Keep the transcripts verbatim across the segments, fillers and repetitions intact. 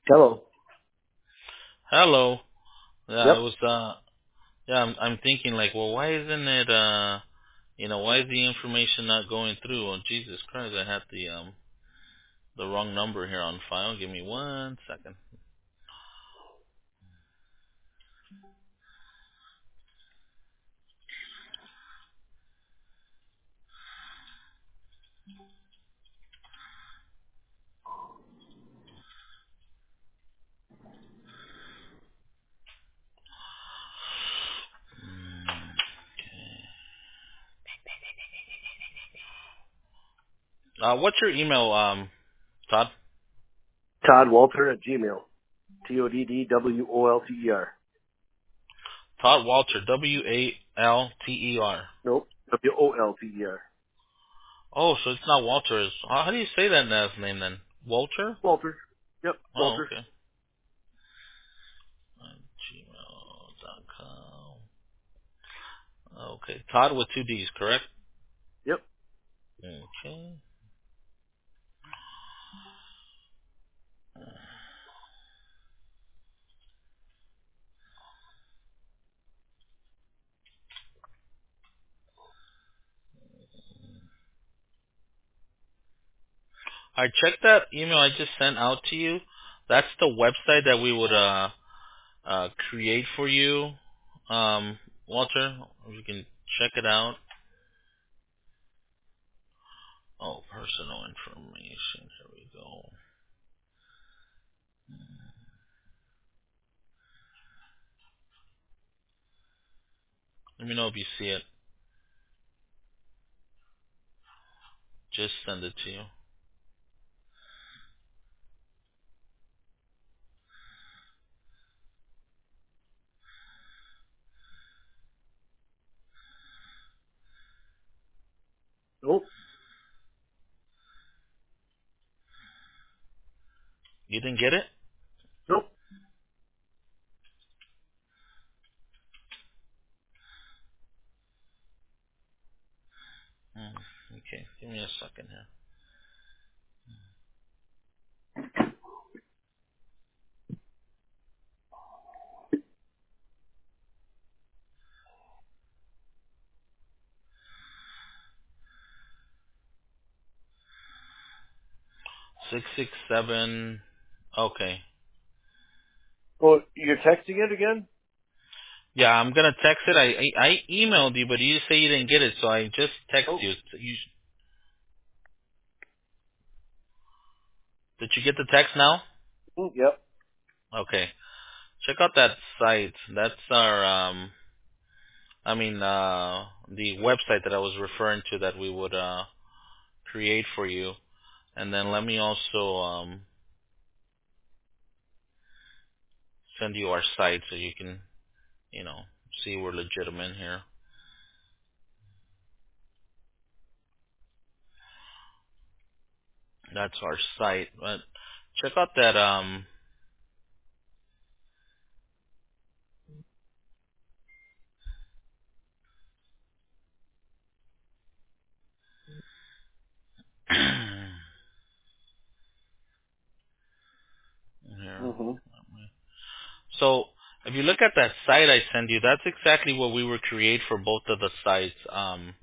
Hello. Hello. Yeah, I Yep. was uh yeah, I'm I'm thinking like, well, why isn't it uh you know, why is the information not going through? Oh, Jesus Christ, I had the um the wrong number here on file. Give me one second. Mm, Uh what's your email, um, Todd? Todd Walter at Gmail. T O D D W O L T E R. Todd Walter, W A L T E R. Nope. W O L T E R. Oh, so it's not Walter. It's, how how do you say that last name then? Walter? Walter. Yep. Oh, Walter. okay. gmail dot com. Okay. Todd with two D's, correct? Yep. Okay. I checked that email I just sent out to you. That's the website that we would uh uh create for you, um, Walter. You can check it out. Oh, personal information. Here we go. Let me know if you see it. Just send it to you. Nope. You didn't get it? Nope. Hmm. Okay, give me a second here. Six six seven. Okay. Oh, you're texting it again? Yeah, I'm gonna text it. I I, I emailed you, but you say you didn't get it, so I just text Oh. you. you. Did you get the text now? Mm, yep. Okay. Check out that site. That's our, um, I mean, uh, the website that I was referring to that we would uh, create for you. And then let me also um, send you our site so you can, you know, see we're legitimate here. That's our site. But check out that. Um, here. Mm-hmm. So if you look at that site I sent you, that's exactly what we would create for both of the sites, um,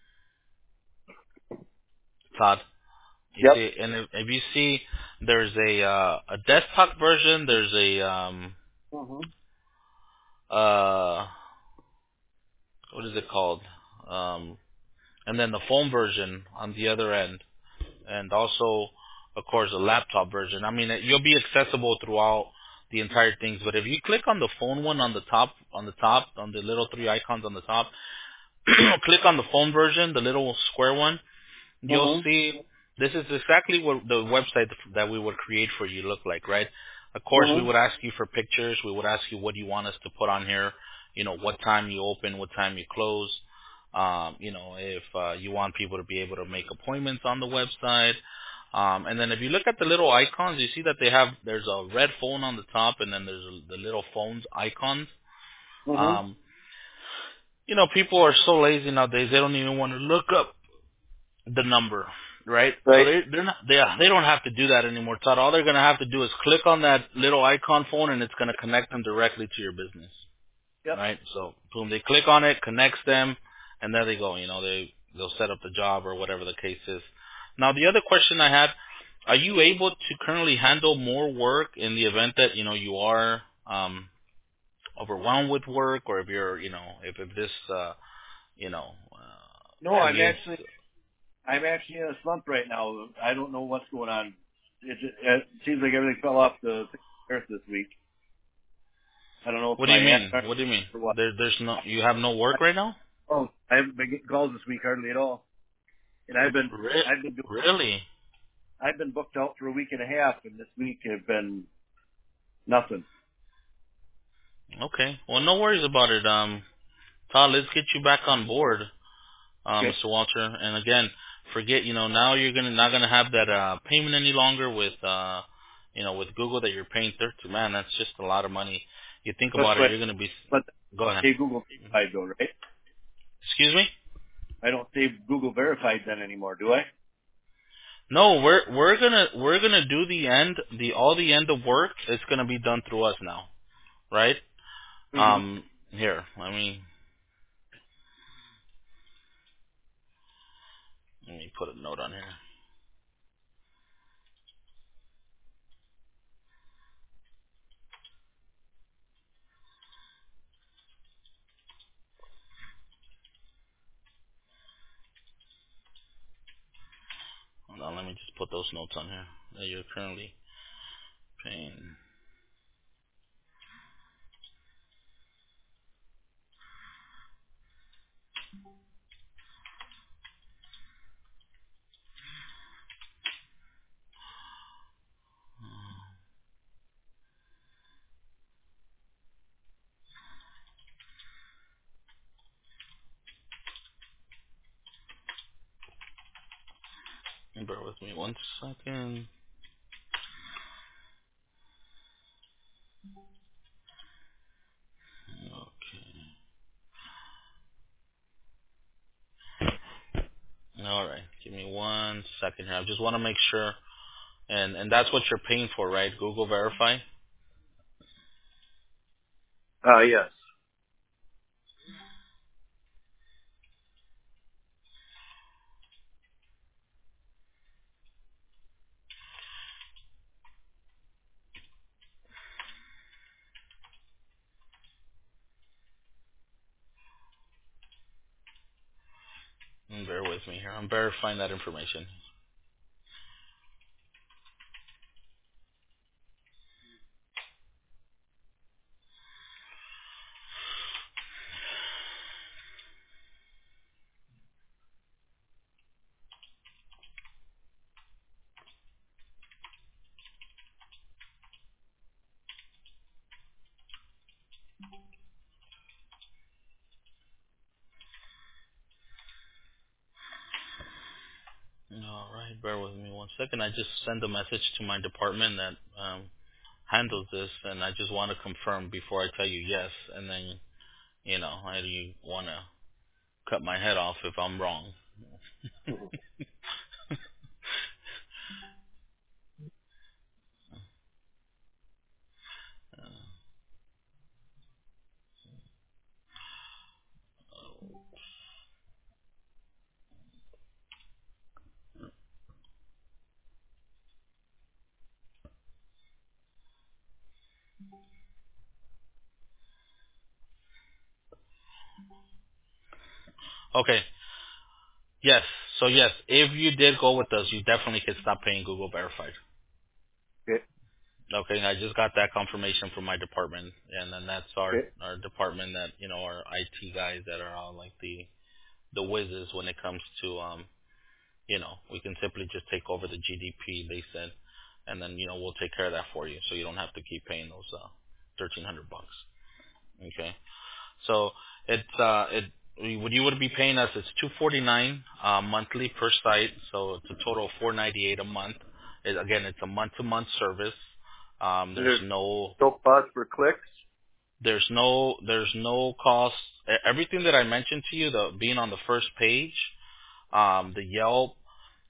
Todd. You Yep. see, and if, if you see, there's a uh, a desktop version. There's a um, Mm-hmm. uh, what is it called? Um, and then the phone version on the other end, and also, of course, a laptop version. I mean, you'll be accessible throughout the entire things. But if you click on the phone one on the top, on the top, on the little three icons on the top, click on the phone version, the little square one. You'll Mm-hmm. see this is exactly what the website that we would create for you look like, right? Of course, we Mm-hmm. would ask you for pictures. We would ask you what you want us to put on here. You know, what time you open, what time you close. Um, you know, if uh, you want people to be able to make appointments on the website. Um, and then if you look at the little icons, you see that they have there's a red phone on the top, and then there's a, the little phones icons. Mm-hmm. Um, you know, people are so lazy nowadays; they don't even want to look up the number. right? So Right. they they're not they they don't have to do that anymore, Todd. All they're gonna have to do is click on that little icon phone, and it's gonna connect them directly to your business, Yep. right? So boom, they click on it, connects them, and there they go. You know, they they'll set up the job or whatever the case is. Now, the other question I had: are you able to currently handle more work in the event that you know you are um, overwhelmed with work, or if you're you know if if this uh, you know No, uh, I'm creates actually I'm actually in a slump right now. I don't know what's going on. It, just, it seems like everything fell off the earth this week. I don't know if what do my you mean? ass What do you mean? or what. There, there's no, you have no work right now? Oh, I haven't been getting calls this week hardly at all. And I've been Re- I've been doing, really? I've been booked out for a week and a half, and this week have been nothing. Okay. Well, no worries about it. Um, Todd, let's get you back on board, uh, Okay. mister Walter. And again, forget, you know, now you're gonna not gonna have that uh payment any longer with uh, you know, with Google that you're paying thirty. Man, that's just a lot of money. You think But about it, but you're gonna be. but Go ahead. say Google verified though, right? Excuse me? I don't say Google verified then anymore, do I? No, we're we're gonna we're gonna do the end the all the end of work. It's gonna be done through us now, right? Mm-hmm. Um, here, let me let me put a note on here. Hold on, let me just put those notes on here that you're currently paying. Bear with me one second. Okay. All right. Give me one second here. I just want to make sure, and and that's what you're paying for, right? Google Verify. Uh yes. Mm, Bear with me here. I'm verifying that information. All right. Bear with me one second. I just sent a message to my department that um, handles this, and I just want to confirm before I tell you yes, and then you know I do want to cut my head off if I'm wrong. Mhm. Okay. Yes. So yes, if you did go with us, you definitely could stop paying Google Verified. Okay. Okay, I just got that confirmation from my department, and then that's our Okay. our department that you know our I T guys that are all like the the whizzes when it comes to um you know we can simply just take over the G D P they said, and then you know we'll take care of that for you, so you don't have to keep paying those uh thirteen hundred bucks. Okay. So it's uh it what you would be paying us is two forty nine uh monthly per site, so it's a total of four ninety eight a month. It, again, it's a month to month service. Um, there's There's no no pause for clicks. there's no there's no cost. E- Everything that I mentioned to you, the being on the first page, um, the Yelp,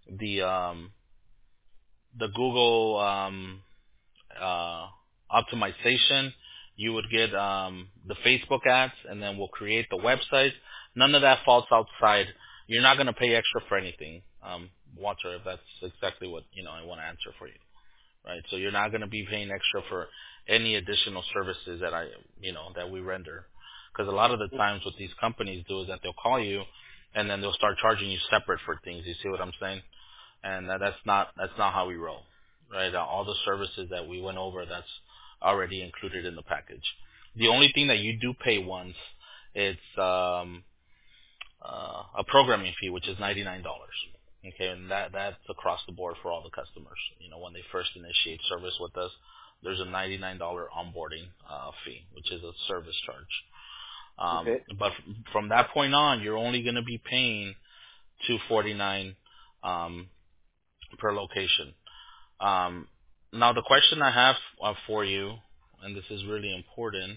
the um, the Google um, uh, optimization. You would get um, the Facebook ads, and then we'll create the website. None of that falls outside. You're not going to pay extra for anything, um, Walter. If that's exactly what you know, I want to answer for you, right? So you're not going to be paying extra for any additional services that I, you know, that we render. Because a lot of the times, what these companies do is that they'll call you, and then they'll start charging you separate for things. You see what I'm saying? And that, that's not that's not how we roll, right? Uh, all the services that we went over, that's already included in the package. The only thing that you do pay once, it's um, uh, a programming fee, which is ninety-nine dollars. Okay, and that that's across the board for all the customers. You know, when they first initiate service with us, there's a ninety-nine dollars onboarding uh, fee, which is a service charge. Um, Okay. but f- from that point on, you're only going to be paying two forty-nine um, per location. Um, now, the question I have uh, for you, and this is really important,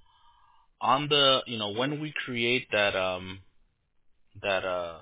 on the, you know, when we create that um, that uh,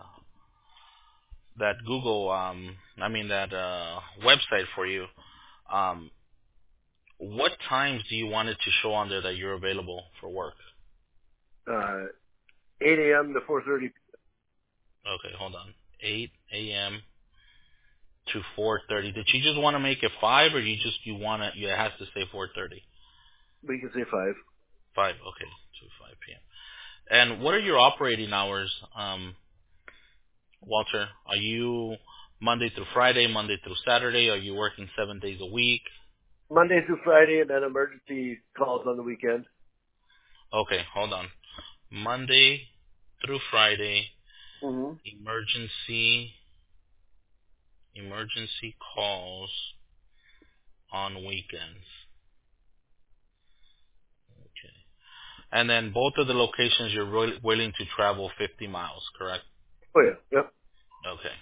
that Google, um, I mean that uh, website for you, um, what times do you want it to show on there that you're available for work? Uh, eight a.m. to four thirty. Okay, hold on. eight a.m. to four thirty. Did you just want to make it five, or you just you want to? You it has to say four thirty. We can say five. Five. Okay, to five p.m. And what are your operating hours, um, Walter? Are you Monday through Friday, Monday through Saturday? Are you working seven days a week? Monday through Friday, and then emergency calls on the weekend. Okay, hold on. Monday through Friday, Mm-hmm. emergency emergency calls on weekends. Okay. And then both of the locations you're wi- willing to travel fifty miles, correct? Oh yeah. Yep. Okay.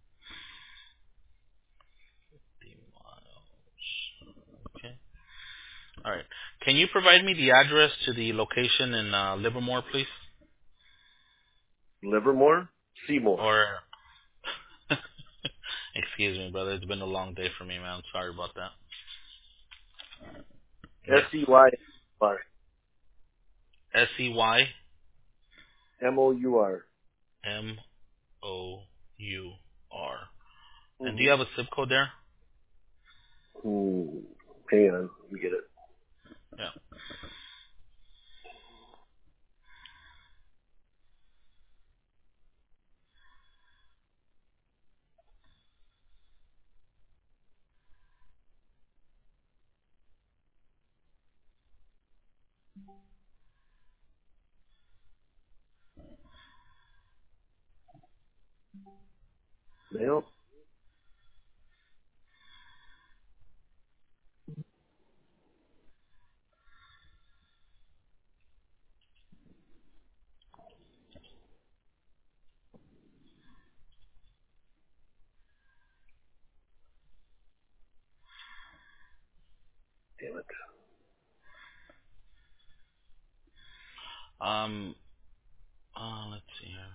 fifty miles. Okay. All right. Can you provide me the address to the location in uh, Livermore, please? Livermore, Seymour. Or, excuse me, brother. It's been a long day for me, man. I'm sorry about that. S Yes. E Y R S E Y M O U R. M O U R. And do Mm-hmm. you have a zip code there? Ooh. Hang on. Let me get it. Yeah. Mail. Damn it. Um, uh, let's see here.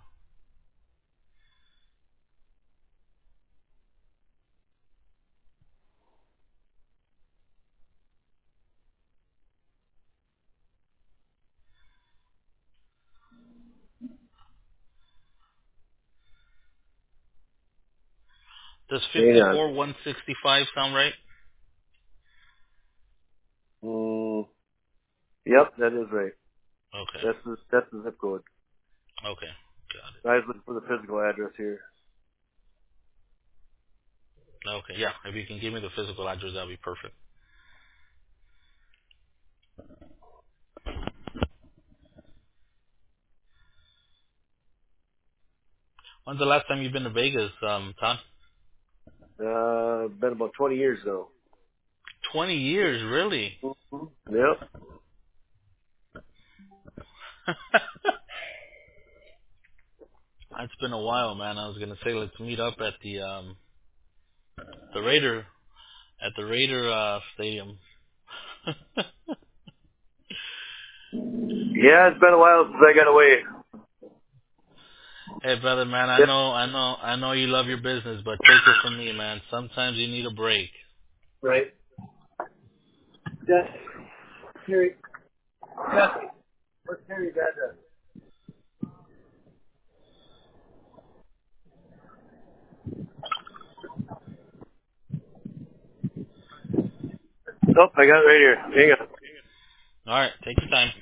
Does Hang on. fifty-four one sixty-five sound right? Mm, yep, that is right. Okay. That's the that's the zip code. Okay. Got I was looking for the physical address here. it. Okay. Yeah. If you can give me the physical address, that'd be perfect. When's the last time you've been to Vegas, um, Todd? Uh, been about twenty years though. Twenty years, really? Mm-hmm. Yep. It's been a while, man. I was gonna say let's meet up at the um the Raider at the Raider uh stadium. Yeah, it's been a while since I got away. Hey, brother, man, I Yep. know, I know, I know you love your business, but take it from me, man. Sometimes you need a break. Right. Yes. Terry. Yes. What's Terry's address? Nope, I got it right here. Hang on. All right, take your time.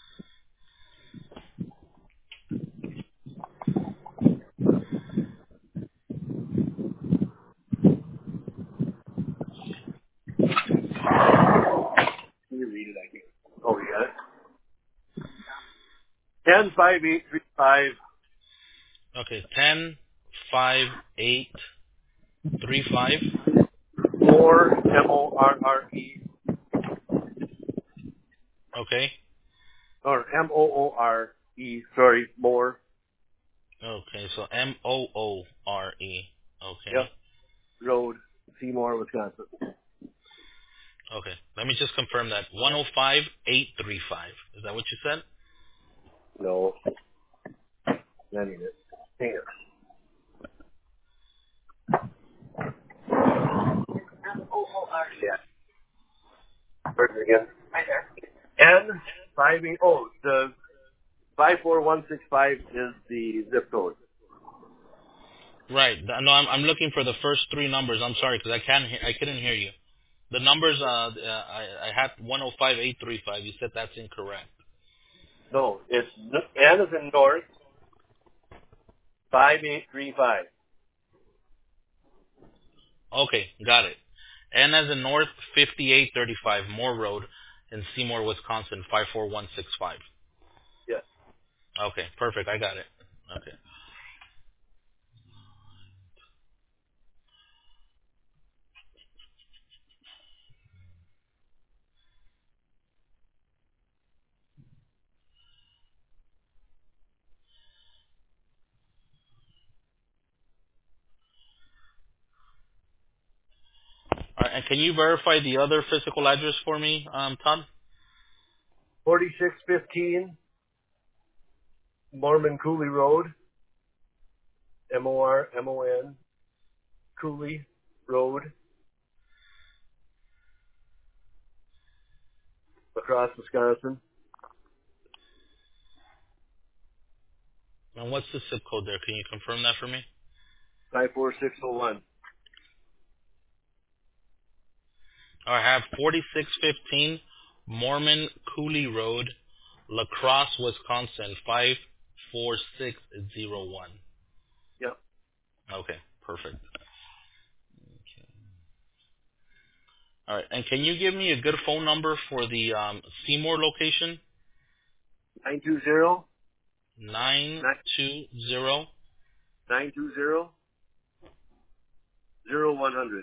Can you read it? I can. Oh, you got it. Ten five eight three five. Okay, ten, five, eight, three, five. More M O R R E Okay. or M O O R E. Sorry, more. Okay, so M O O R E. Okay. Yep. Road, Seymour, Wisconsin. Okay. Let me just confirm that. one oh five, eight three five. Is that what you said? No, I need it. Hang on. Yeah. Where's it again? N five eight. Oh, the five four one six five is the zip code. Right. Th- No, I'm I'm looking for the first three numbers. I'm sorry because I can't he- I couldn't hear you. The numbers uh, uh I I had one oh five, eight three five. You said that's incorrect. No, it's N is in north. Five eight three five. Okay, got it. N as in North, fifty-eight thirty-five Moore Road in Seymour, Wisconsin, five four one six five. Yes. Okay, perfect. I got it. Okay. All right, and can you verify the other physical address for me, um, Todd? Forty six fifteen Mormon Cooley Road. M O R M O N Cooley Road, across Wisconsin. And what's the zip code there? Can you confirm that for me? Five four six zero one. All right, I have forty-six fifteen Mormon Cooley Road, La Crosse, Wisconsin, five four six zero one. Yep. Okay, perfect. Okay. All right, and can you give me a good phone number for the um, Seymour location? Nine two zero Nine nine two zero. nine two zero zero one hundred.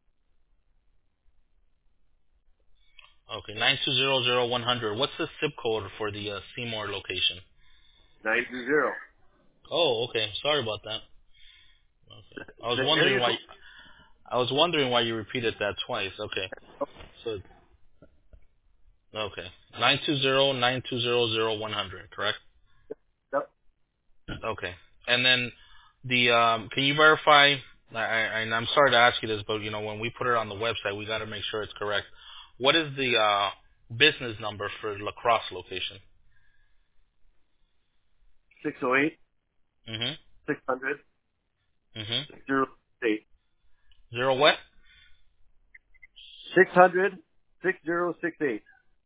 Okay, nine two zero zero one hundred. What's the zip code for the uh, Seymour location? Nine two zero. Oh, okay. Sorry about that. Okay. I was The wondering area why. code I was wondering why you repeated that twice. Okay. So okay, nine two zero nine two zero zero one hundred. Correct. yep. Okay. And then the um, can you verify? I, I, and I'm sorry to ask you this, but you know when we put it on the website, we got to make sure it's correct. What is the uh, business number for La Crosse location? Six oh eight Mhm. six hundred Mhm. six zero eight. Zero what? Six hundred six zero six eight.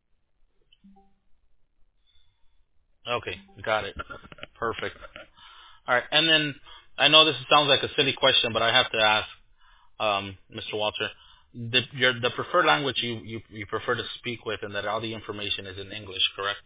Okay, got it. Perfect. All right, and then I know this sounds like a silly question, but I have to ask, um, Mister Walter, the your the preferred language you, you you prefer to speak with, and that all the information is in English, correct?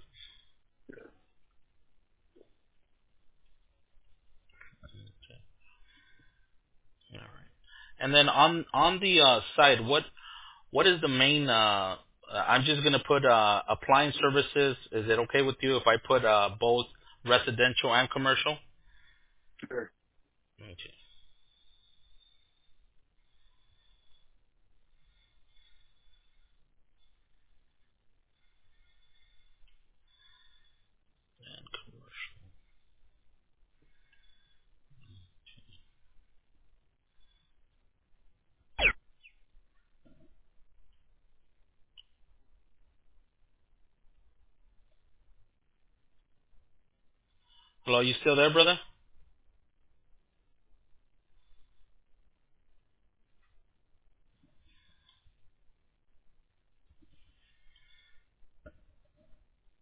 Okay. All right. And then on on the uh, side, what what is the main? Uh, uh, I'm just gonna put uh, appliance services. Is it okay with you if I put uh, both residential and commercial? Sure. Okay. And commercial. Hello, you still there, brother?